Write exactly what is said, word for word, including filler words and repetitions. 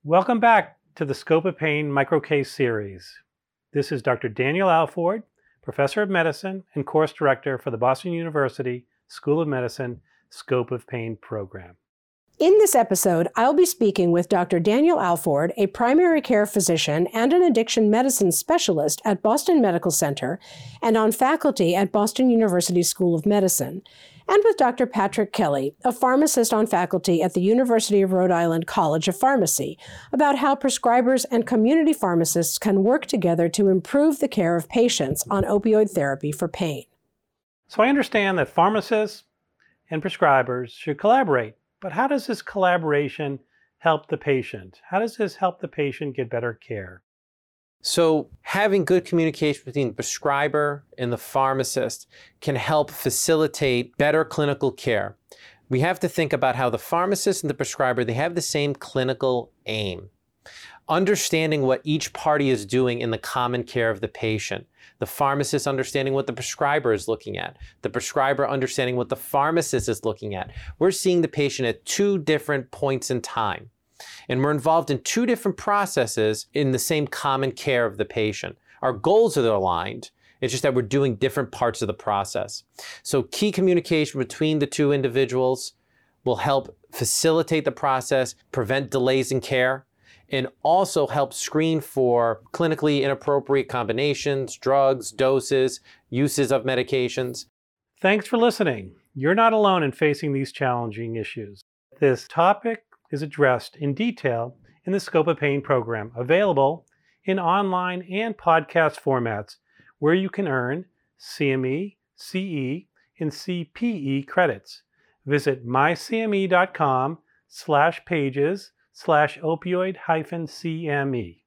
Welcome back to the Scope of Pain Microcase series. This is Doctor Daniel Alford, Professor of Medicine and Course Director for the Boston University School of Medicine Scope of Pain program. In this episode, I'll be speaking with Doctor Daniel Alford, a primary care physician and an addiction medicine specialist at Boston Medical Center and on faculty at Boston University School of Medicine, and with Doctor Patrick Kelly, a pharmacist on faculty at the University of Rhode Island College of Pharmacy, about how prescribers and community pharmacists can work together to improve the care of patients on opioid therapy for pain. So I understand that pharmacists and prescribers should collaborate. But how does this collaboration help the patient? How does this help the patient get better care? So having good communication between the prescriber and the pharmacist can help facilitate better clinical care. We have to think about how the pharmacist and the prescriber, they have the same clinical aim. Understanding what each party is doing in the common care of the patient. The pharmacist understanding what the prescriber is looking at. The prescriber understanding what the pharmacist is looking at. We're seeing the patient at two different points in time. And we're involved in two different processes in the same common care of the patient. Our goals are aligned. It's just that we're doing different parts of the process. So key communication between the two individuals will help facilitate the process, prevent delays in care, and also help screen for clinically inappropriate combinations, drugs, doses, uses of medications. Thanks for listening. You're not alone in facing these challenging issues. This topic is addressed in detail in the Scope of Pain program, available in online and podcast formats, where you can earn C M E, C E, and C P E credits. Visit mycme.com slash pages slash opioid hyphen CME.